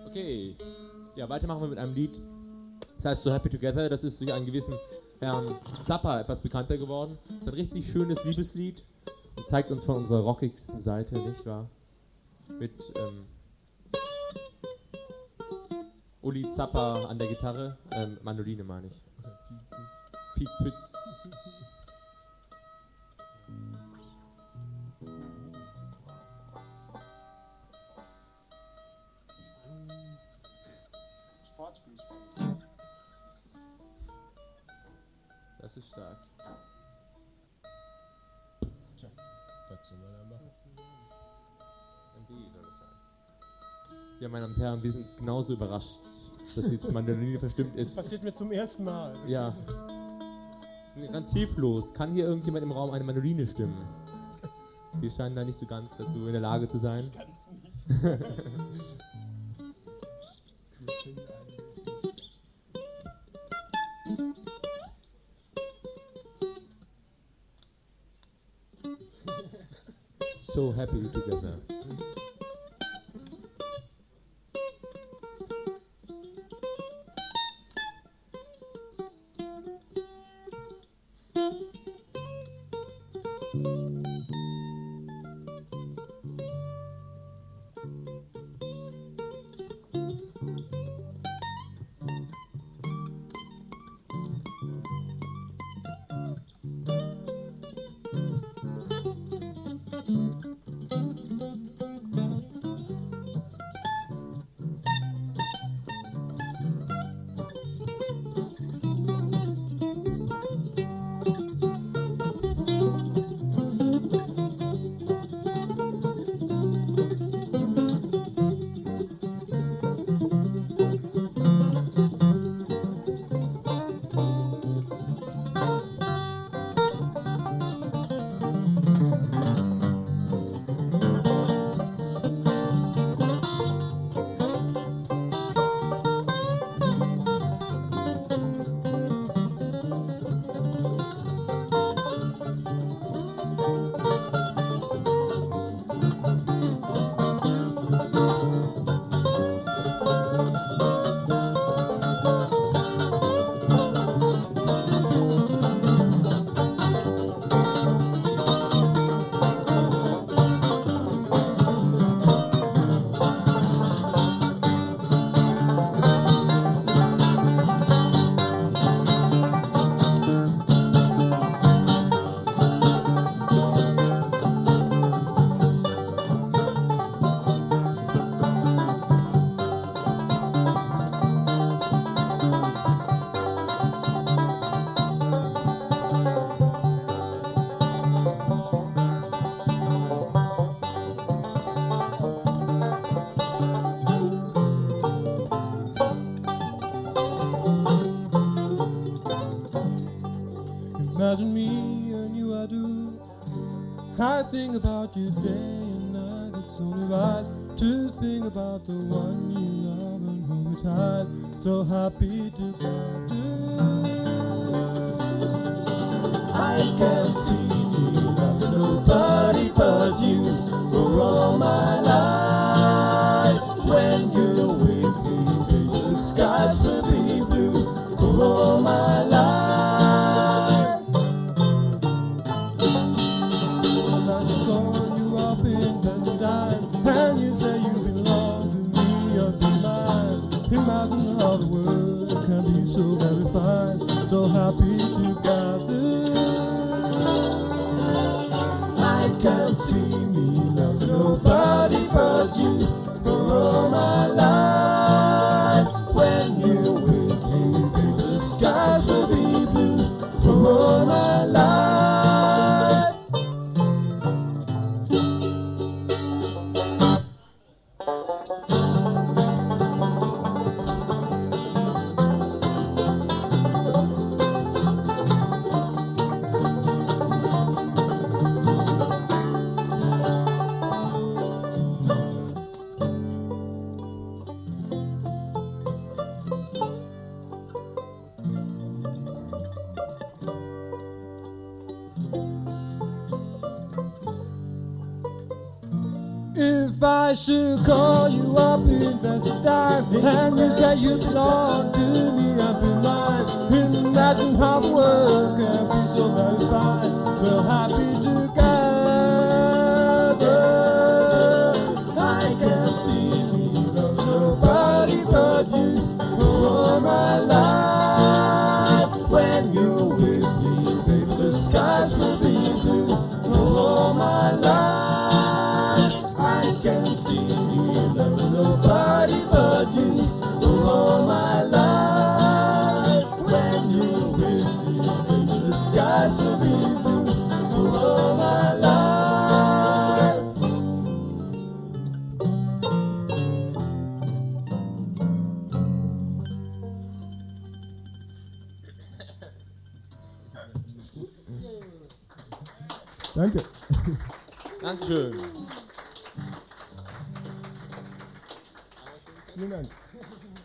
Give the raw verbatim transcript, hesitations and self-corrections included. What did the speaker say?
Okay, ja, weitermachen wir mit einem Lied. Das heißt So Happy Together. Das ist durch einen gewissen Herrn Zappa etwas bekannter geworden. Das ist ein richtig schönes Liebeslied und zeigt uns von unserer rockigsten Seite, nicht wahr? Mit ähm, Uli Zappa an der Gitarre, ähm, Mandoline meine ich. Piet Pütz. Das ist stark. Tja, was soll man da machen? Ein D soll das sein. Ja, meine Damen und Herren, wir sind genauso überrascht, dass die Mandoline verstimmt ist. Das passiert mir zum ersten Mal. Ja. Wir sind ganz hilflos. Kann hier irgendjemand im Raum eine Mandoline stimmen? Wir scheinen da nicht so ganz dazu in der Lage zu sein. Ich kann's nicht. So happy together. Imagine me and you, I do. I think about you day and night. It's only right to think about the one you love and whom you tied. So happy together. I can't see me loving nobody but you for all my life. When you're with me, baby, the skies will be blue for all my life. And you say you belong to me or to mine. Imagine how the world can be so very fine, so happy together. I can't see me love nobody but you for all my life. When you're with me, baby, the skies will be blue for all my life. If I should call you up, invest the time, and you say you belong to me, I'd be mine. Imagine how the world can be so very fine. We're happy together. I can't see me love nobody but you for my life. When you're with me, baby, the skies will be blue for my life. I can't see me loving nobody but you for all my life. When you're with me, baby, the skies will be blue for all my life. Danke. Dankeschön. Vielen Dank.